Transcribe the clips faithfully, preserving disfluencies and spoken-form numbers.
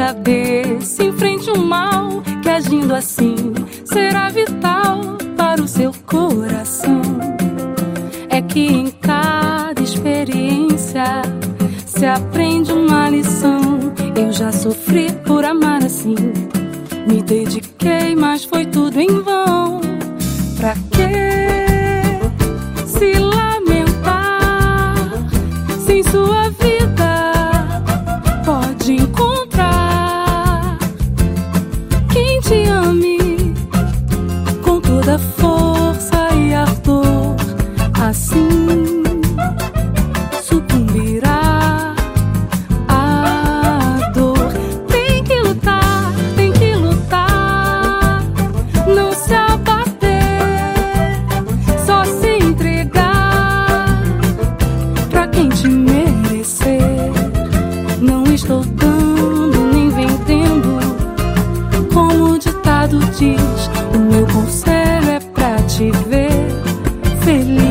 cabeça, enfrente o mal, que agindo assim será vital para o seu coração. É que em cada experiência se aprende uma lição. Eu já sofri por amar assim, me dediquei, mas foi tudo em vão. Pra quê se lamentar? Sem sua vida pode encontrar quem te ame com toda força e ardor. Assim sucumbirá à dor. Tem que lutar, tem que lutar, não se abater, só se entregar pra quem te merecer. Não estou dando nem vendendo, como o ditado diz. O meu conselho é pra te ver feliz.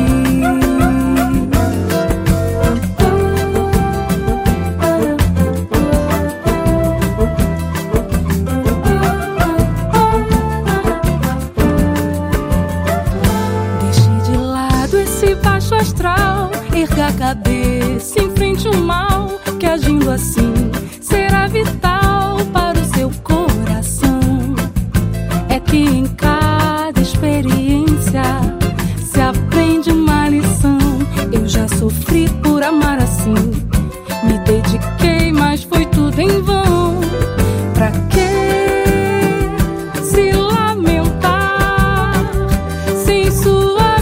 Baixo astral, erga a cabeça, enfrente o mal, que agindo assim será vital para o seu coração. É que em cada experiência se aprende uma lição. Eu já sofri por amar assim, me dediquei, mas foi tudo em vão. Pra quê se lamentar? Sem sua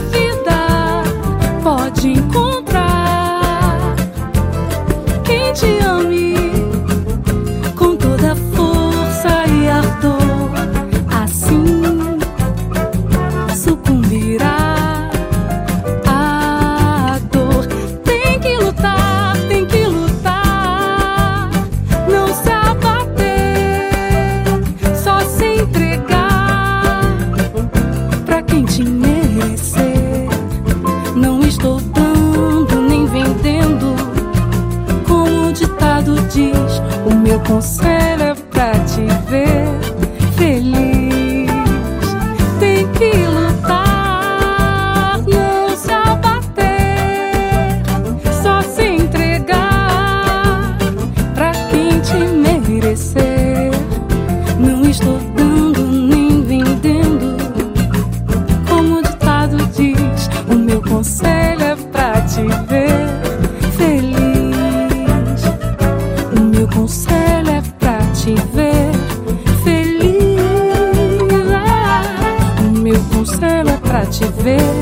pode encontrar quem te ame com toda força e ardor. Assim sucumbirá à dor. Tem que lutar, tem que lutar, não se abater, só se entregar pra quem te merecer. Não estou dando nem vendendo, como o ditado diz. O meu conselho é pra te ver feliz. Tem que lutar, não se abater, só se entregar pra quem te merecer. Não estou dando nem vendendo, como o ditado diz. O meu conselho é pra te ver feliz. O meu conselho é pra te ver feliz. O meu conselho é pra te ver